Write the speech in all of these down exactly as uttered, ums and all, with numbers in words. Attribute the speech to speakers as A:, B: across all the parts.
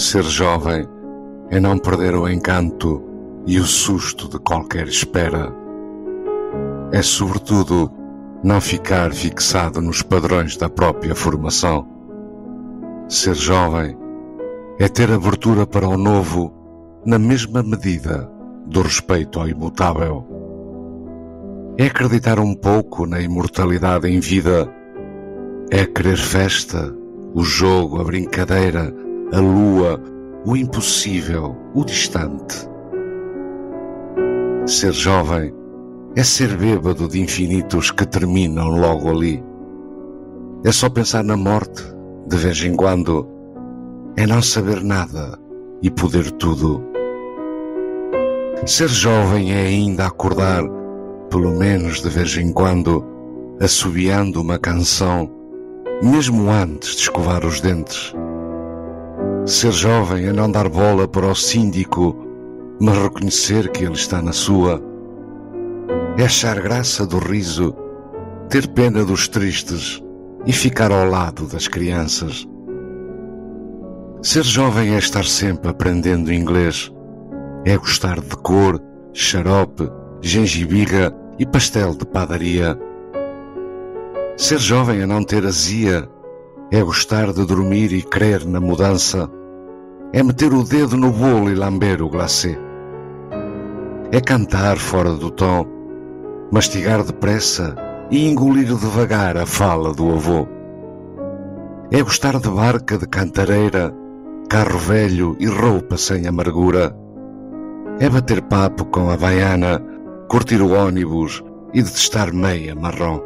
A: Ser jovem é não perder o encanto e o susto de qualquer espera. É, sobretudo, não ficar fixado nos padrões da própria formação. Ser jovem é ter abertura para o novo na mesma medida do respeito ao imutável. É acreditar um pouco na imortalidade em vida. É querer festa, o jogo, a brincadeira, a lua, o impossível, o distante. Ser jovem é ser bêbado de infinitos que terminam logo ali. É só pensar na morte, de vez em quando. É não saber nada e poder tudo. Ser jovem é ainda acordar, pelo menos de vez em quando, assobiando uma canção, mesmo antes de escovar os dentes. Ser jovem é não dar bola para o síndico, mas reconhecer que ele está na sua. É achar graça do riso, ter pena dos tristes e ficar ao lado das crianças. Ser jovem é estar sempre aprendendo inglês. É gostar de cor, xarope, gengibirra e pastel de padaria. Ser jovem é não ter azia. É gostar de dormir e crer na mudança. É meter o dedo no bolo e lamber o glacê. É cantar fora do tom, mastigar depressa e engolir devagar a fala do avô. É gostar de barca de cantareira, carro velho e roupa sem amargura. É bater papo com a baiana, curtir o ônibus e detestar meia marrom.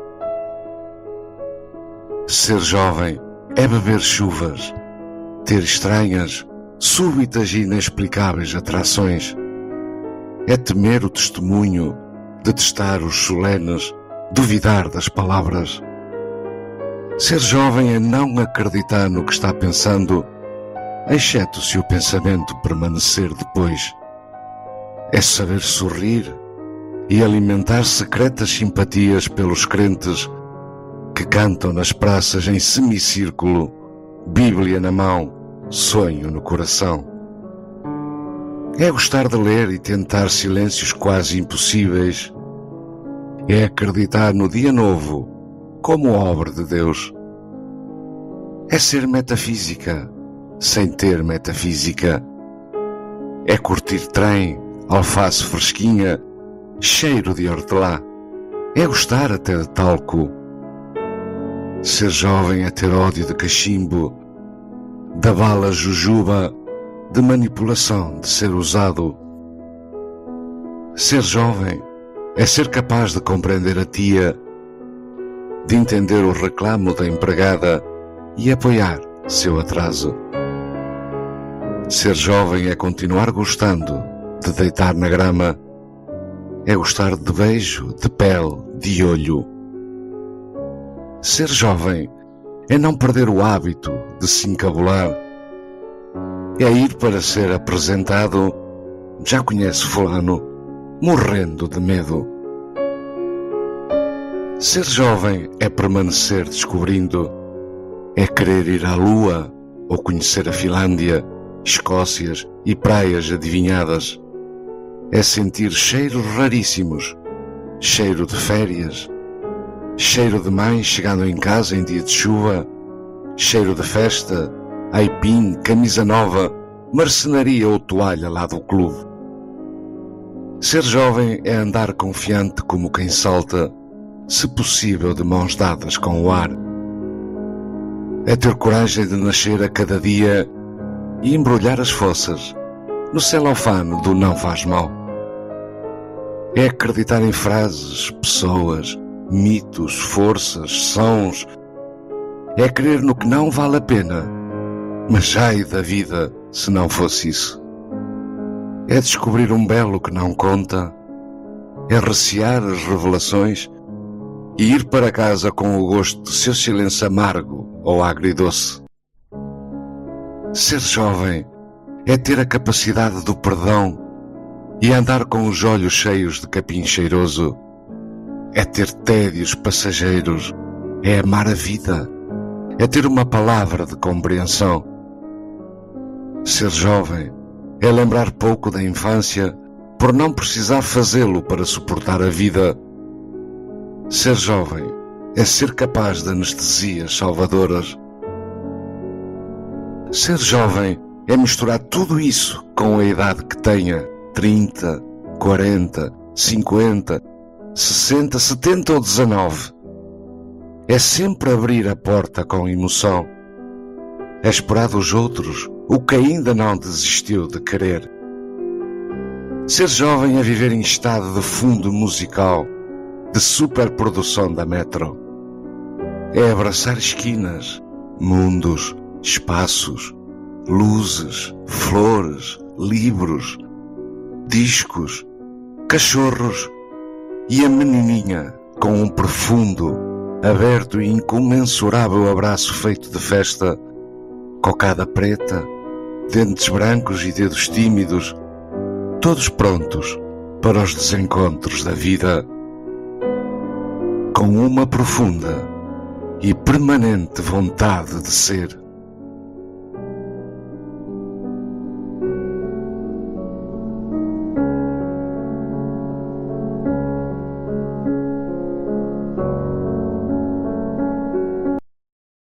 A: Ser jovem é beber chuvas, ter estranhas, súbitas e inexplicáveis atrações. É temer o testemunho, detestar os solenes, duvidar das palavras. Ser jovem é não acreditar no que está pensando, exceto se o pensamento permanecer depois. É saber sorrir e alimentar secretas simpatias pelos crentes que cantam nas praças em semicírculo, Bíblia na mão, sonho no coração. É gostar de ler e tentar silêncios quase impossíveis. É acreditar no dia novo como obra de Deus. É ser metafísica sem ter metafísica. É curtir trem, alface fresquinha, cheiro de hortelã. É gostar até de talco. Ser jovem é ter ódio de cachimbo, da bala jujuba, de manipulação, de ser usado. Ser jovem é ser capaz de compreender a tia, de entender o reclamo da empregada e apoiar seu atraso. Ser jovem é continuar gostando de deitar na grama, é gostar de beijo, de pele, de olho. Ser jovem é não perder o hábito de se encabular. É ir para ser apresentado, já conhece fulano, morrendo de medo. Ser jovem é permanecer descobrindo, é querer ir à Lua ou conhecer a Finlândia, Escócias e praias adivinhadas. É sentir cheiros raríssimos, cheiro de férias, cheiro de mãe chegando em casa em dia de chuva, cheiro de festa, aipim, camisa nova, marcenaria ou toalha lá do clube. Ser jovem é andar confiante como quem salta, se possível de mãos dadas com o ar. É ter coragem de nascer a cada dia e embrulhar as fossas no celofane do não faz mal. É acreditar em frases, pessoas, mitos, forças, sons. É crer no que não vale a pena, mas ai da vida se não fosse isso. É descobrir um belo que não conta, é recear as revelações e ir para casa com o gosto de seu silêncio amargo ou agridoce. Ser jovem é ter a capacidade do perdão e andar com os olhos cheios de capim cheiroso. É ter tédios passageiros, é amar a vida, é ter uma palavra de compreensão. Ser jovem é lembrar pouco da infância por não precisar fazê-lo para suportar a vida. Ser jovem é ser capaz de anestesias salvadoras. Ser jovem é misturar tudo isso com a idade que tenha, trinta, quarenta, cinquenta, sessenta, setenta ou dezanove. É sempre abrir a porta com emoção. É esperar dos outros o que ainda não desistiu de querer. Ser jovem é viver em estado de fundo musical, de superprodução da Metro. É abraçar esquinas, mundos, espaços, luzes, flores, livros, discos, cachorros e a menininha com um profundo, aberto e incomensurável abraço feito de festa, cocada preta, dentes brancos e dedos tímidos, todos prontos para os desencontros da vida, com uma profunda e permanente vontade de ser.